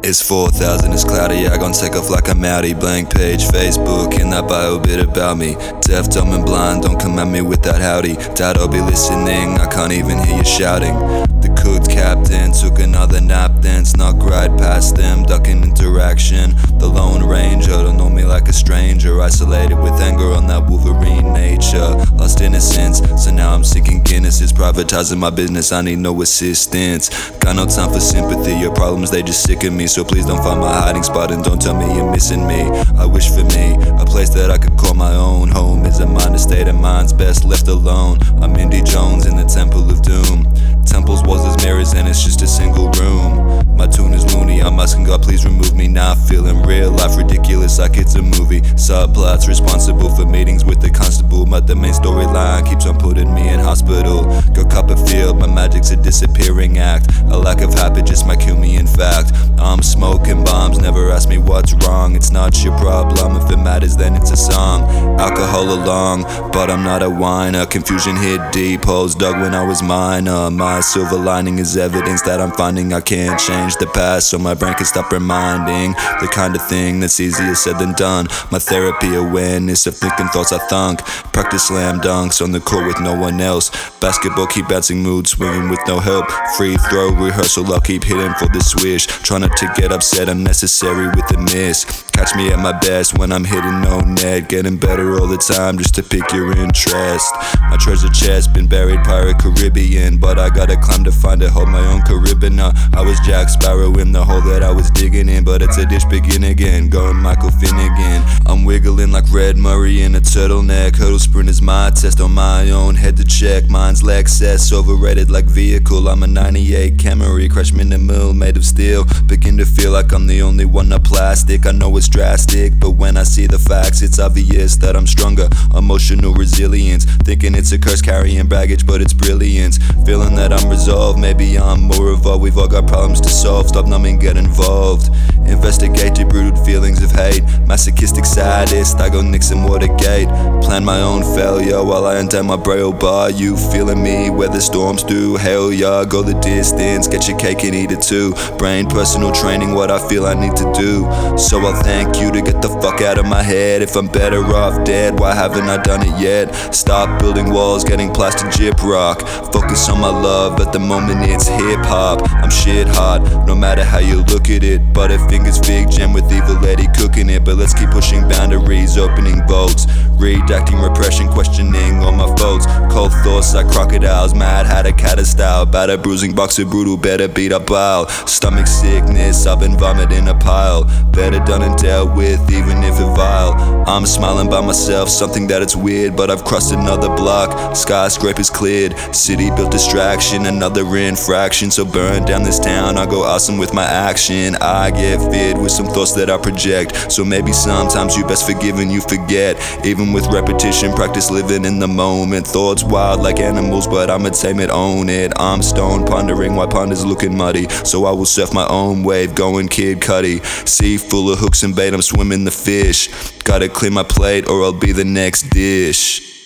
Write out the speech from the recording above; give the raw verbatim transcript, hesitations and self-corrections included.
It's four thousand, it's cloudy, I gon' take off like I'm outie. Blank page, Facebook, in that bio bit about me. Deaf, dumb and blind, don't come at me with that howdy. Dad, I'll be listening, I can't even hear you shouting. The cooked captain took another nap, then snuck right past them, ducking interaction. The Lone Ranger don't know me like a stranger, isolated with anger on that Wolverine nature. Lost innocence, so now I'm sinking Guinnesses, privatizing my business, I need no assistance. Got no time for sympathy, your problems they just sicken me. So please don't find my hiding spot and don't tell me you're missing me. I wish for me, a place that I could call my own. Home is a mind, a state of mind's best left alone. I'm Indy Jones in the Temple of Doom. Temples, walls as mirrors and it's just a single room. My tune is loony, I'm asking God please remove me. Not feeling real life ridiculous like it's a movie. Subplots responsible for meetings with the constable, but the main storyline keeps on putting me in hospital. Go Copperfield, my magic's a disappearing act. A lack of habit just might kill me in fact. I'm smoking bombs, never ask me what's wrong. It's not your problem, if it matters then it's a song. Alcohol along, but I'm not a whiner. Confusion hit deep, holes dug when I was minor. My silver lining is evidence that I'm finding I can't change the past, so my brain can stop reminding. The kind of thing that's easier said than done. My therapy awareness of thinking thoughts I thunk. Practice slam dunks on the court with no one else. Basketball keep bouncing, mood swinging with no help. Free throw rehearsal, I'll keep hitting for the swish. Try not to get upset unnecessary with a miss. Catch me at my best when I'm hitting no net. Getting better all the time just to pick your interest. My treasure chest been buried Pirate Caribbean, but I gotta climb to find it, hold my own Caribbean. I was Jack Sparrow in the hole that I was digging in, but it's a dish begin again, going Michael Finnegan. I'm wiggling like Red Murray in a turtleneck. Hurdle sprint is my test on my own, head to check. Mine's Lexus, overrated like vehicle. I'm a ninety-eight Camry, crash me in the mill, made of steel. Begin to feel like I'm the only one of plastic. I know it's drastic, but when I see the facts, it's obvious that I'm stronger. Emotional resilience, thinking it's a curse carrying baggage, but it's brilliance. Feeling that I'm resolved, maybe I'm more evolved. We've all got problems to solve, stop numbing, get involved. Investigate the brooded feelings of hate. Masochistic sadist, I go Nixon Watergate. Plan my own failure while I undone my braille bar. You feeling me where the storms do? Hell yeah, go the distance, get your cake and eat it too. Brain personal training, what I feel I need to do. So I'll thank you to get the fuck out of my head. If I'm better off dead, why haven't I done it yet? Stop building walls, getting plastic gyprock. Focus on my love, at the moment it's hip hop. I'm shit hot, no matter how you look at it. Butterfingers Big Jam with Evil Eddie cooking it. But let's keep pushing boundaries, opening votes. Redacting repression, questioning all my votes. Cold thoughts like crocodiles, mad hatter cat style. Batter bruising boxer brutal, better beat up bile. Stomach sickness, I've been vomiting a pile. Better done and dealt with, even if it vile. I'm smiling by myself, something that it's weird, but I've crossed another block. Skyscrapers cleared, city built distraction, another infraction. So burn down this town, I go awesome with my action. I get fed with some thoughts that I project. So maybe sometimes you best forgive and you forget. Even with repetition, practice living in the moment. Thoughts wild like animals, but I'ma tame it, own it. I'm stoned, pondering why pond is looking muddy. So I will surf my own wave, going Kid Cudi. Sea full of hooks and bait, I'm swimming the fish. Gotta clear my plate or I'll be the next dish.